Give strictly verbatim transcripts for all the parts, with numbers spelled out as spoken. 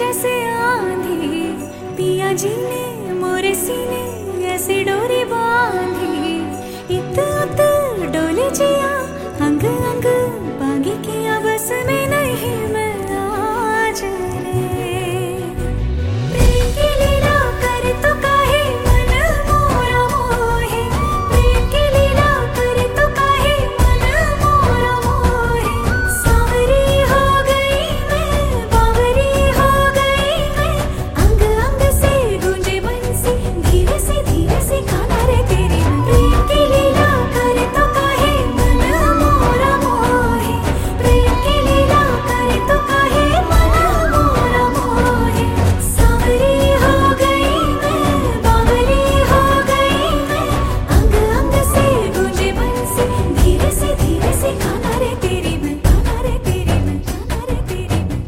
जैसे आंधी, पिया जी ने मोरे सीने ऐसी डोरी बांधी। इत उत डोले जिया, अंग अंग बागी किया, बस में नहीं मैं आज रे। प्रेम की लीला कर तो काहे मन मोरा मोहे, प्रेम की लीला कर तो काहे मन मोरा मोहे। सांवरी हो गई मैं, बावरी हो गई मैं, अंग अंग से गूंजे बंसी, धीरे से धीरे से खाना रे तेरी मैं। प्रेम की लीला कर तो काहे मन मोरा मोहे, प्रेम की लीला कर तो काहे मन मोरा मोहे। सांवरी हो गई मैं, बावरी हो गई मैं, अंग अंग से गूंजे बंसी, धीरे से धीरे से खाना रे तेरी मैं, खाना रे तेरी मैं, खाना रे तेरी मैं।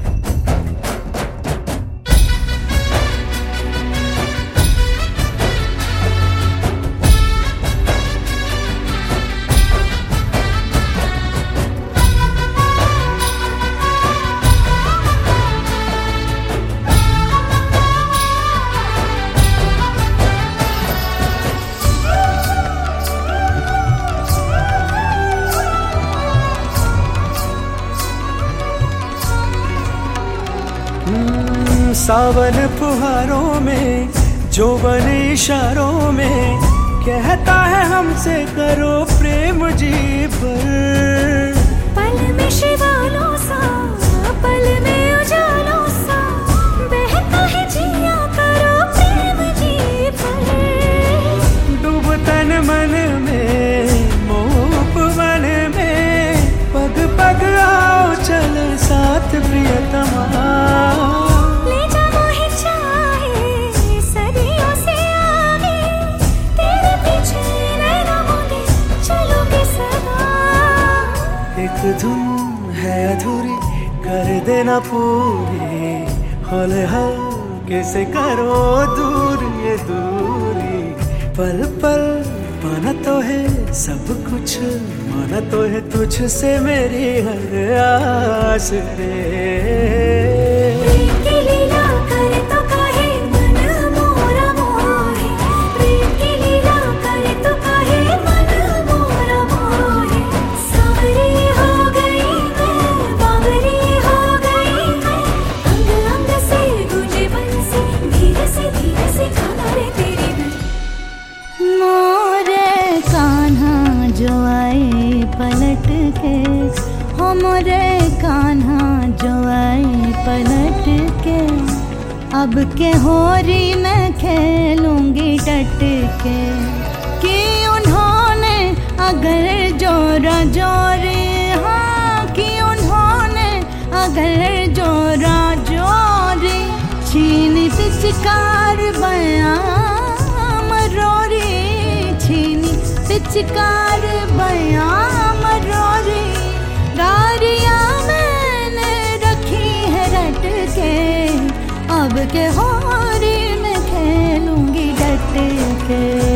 हम्म, सावन फुहारों में, जोबन इशारों में, कहता है हमसे करो प्रेम जी पर। पल में शिवालों सा, पल में उजालों सा, बहता है जिया करो प्रेम जी पर। डूब तन मन में, मोह मन में, पग पग आओ चले साथ प्रियतमा। ले जा मोहे चाहे सदियों से आगे, तेरे पीछे नैना मूंदे चलोगे सदा। एक धुन है अधूरी, कर देना पूरी, हौले हल्के से करो दूर ये दूरी। पल पल पाना तो है सब कुछ, माना तो है तुझसे मेरी हर आस रे। प्रेम की लीला कर तो काहे मन मोरा मोहे, प्रेम की लीला कर तो काहे मन मोरा मोहे। सांवरी हो गई मैं, बावरी हो गई मैं, अंग अंग से गूंजे बंसी, धीरे से धीरे से खाना रे तेरी मैं। मोरे कान्हा जो आए पलट के, हो मोरे कान्हा जो आए पलट के, अब के होरी मैं खेलूंगी डट के। कि उन्होंने अगर जोरा जोरे, हाँ कि उन्होंने अगर जोरा जोरे, छीनी पिचकार बयां मरोरी, छीनी पिचकार बयां मरोरी। गारियां मैंने रखी है रट के, अब के होरी में खेलूंगी डट के।